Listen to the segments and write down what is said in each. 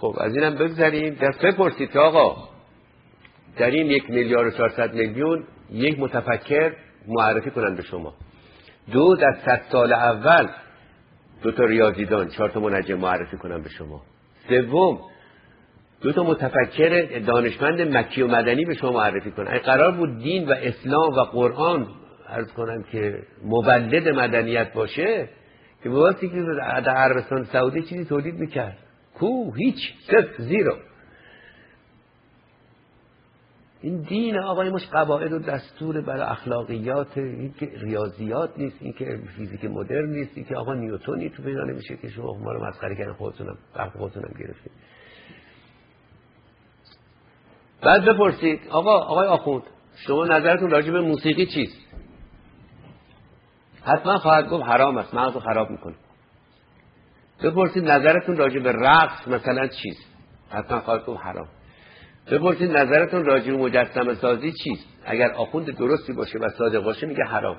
خب از اینم بگذاریم. دست بپرسید که آقا در این 1,400,000,000 یک متفکر معرفی کنن به شما. در 100 سال اول 2 تا ریاضیدان، 4 تا منجم معرفی کنن به شما. سوم 2 تا متفکر دانشمند مکی و مدنی به شما معرفی کنن. اگه قرار بود دین و اسلام و قرآن عرض کنم که مولد مدنیت باشه که واسه که در عربستان سعودی چیزی تولید میکرد؟ هیچ، صفر، زیرو. این دین آقای مش قواعد و دستور برای اخلاقیات، این که ریاضیات نیست، این که فیزیک مدرن نیست، این که آقا نیوتنی تو پیدا نمیشه که شما ما رو مسخره کردن، خودتونم گرفتید. بعد بپرسید آقای آخوند شما نظرتون راجع به موسیقی چیست؟ حتما خواهد گفت حرام است، مغزو خراب میکنه. بپرسید نظرتون راجع به رقص مثلا چیست؟ حتما خواهد گفت حرام. بپرسید نظرتون راجع به مجسمه سازی چیست؟ اگر آخوند درستی باشه و صادق باشه میگه حرام.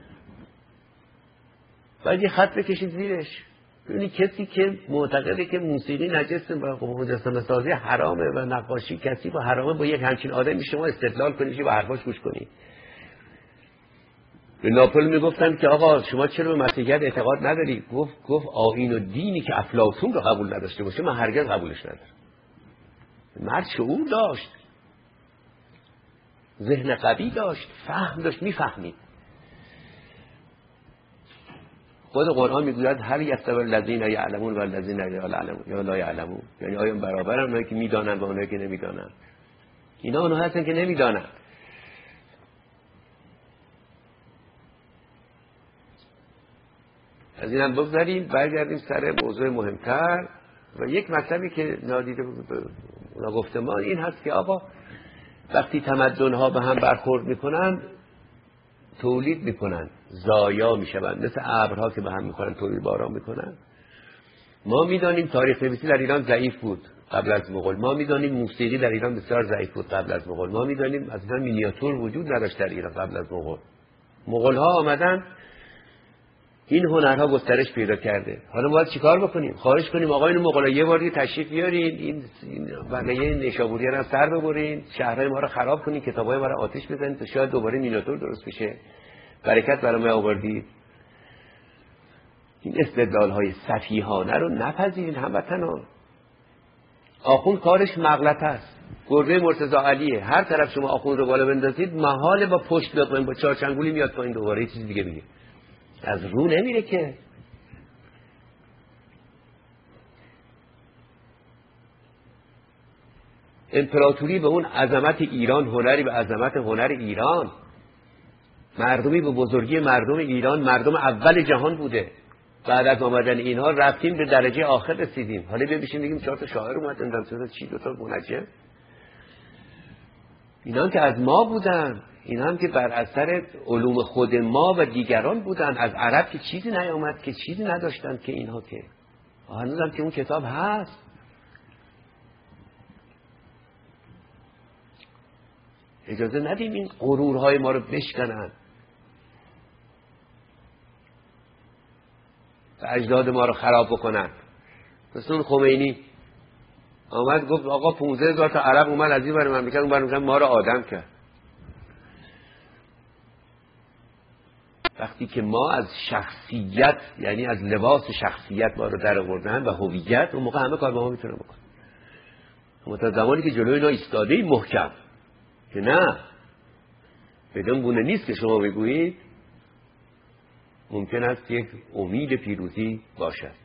باید یه خط بکشید زیرش. یعنی کسی که معتقده که موسیقی نجسه و مجسمه سازی حرامه و نقاشی کثیف و حرامه، با یک همچین آدمی شما استدلال کنید، با حرفاش گوش کنید. به ناپل میگفتن که آقا شما چرا به مسیحیت اعتقاد نداری؟ گفت آیین و دینی که افلاطون رو قبول نداشته باشه من هرگز قبولش ندارم. مرد شعور داشت، ذهن قوی داشت، فهم داشت، میفهمید. خود قرآن میگوید هل یستوی الذین یعلمون و الذین لا یعلمون، یعنی آیا برابرن اونایی که میدانن و اونایی که نمیدانن؟ اینا اونها هستن که نمیدانن. از اینم بگذاریم، برگردیم سر موضوع مهمتر و یک مطلبی که نادیده گفتم ما این هست که آقا وقتی تمدن‌ها به هم برخورد میکنن تولید میکنن، ضایع میشوند، مثل ابرها که به هم میخورن تولید باران میکنن. ما میدانیم تاریخ نویسی در ایران ضعیف بود قبل از مغول، ما میدانیم موسیقی در ایران بسیار ضعیف بود قبل از مغول، ما میدانیم اصلا مینیاتور وجود نداشت در ایران قبل از مغول. مغول‌ها آمدن این هنرها گسترش پیدا کرده. حالا باید چیکار بکنیم؟ خواهش کنیم آقایون مغولا یه بار دیگه تشریف بیارین، این بقیه نیشابوریان هم سر ببرین، شهرهای ما رو خراب کنین، کتابای ما رو آتش بزنین تا شاید دوباره مینیاتور درست بشه. برکت برای ما آوردید. این استدلال‌های سفیهانه رو نپذیرین هموطنان. آخوند کارش مغلطه است. گربه مرتضی علیه، هر طرف شما آخوند رو بالا بندازید محاله با پشت بیاد پایین، با چارچنگولی میاد پایین دوباره یه چیز دیگه میگه. از رو نمیره که. امپراتوری به اون عظمت ایران، هنری به عظمت هنر ایران، مردمی به بزرگی مردم ایران، مردم اول جهان بوده. بعد از آمدن اینها رفتیم به درجه آخر رسیدیم. حالا ببینیم بگیم 4 تا شاعر اومدن چی 2 تا منجم. اینا که از ما بودن، اینا هم که بر اثر علوم خود ما و دیگران بودن. از عرب که چیزی نیامد، که چیزی نداشتن که اینها، که هنوزم که اون کتاب هست. اجازه ندیم این غرورهای ما رو بشکنن و اجداد ما رو خراب بکنن. مثل اون خمینی آمد گفت آقا 15,000 تا عرب اومد از این ور مملکت اون ور مملکت ما رو آدم کرد. وقتی که ما از شخصیت، یعنی از لباس شخصیت ما رو در آوردن و هویت، اون موقع همه کار با ما میتونه بکنه. اما تا زمانی که جلوی اینا ایستاده محکم که نه بدون گونه نیست که شما بگویید، ممکن است یک امید پیروزی باشد.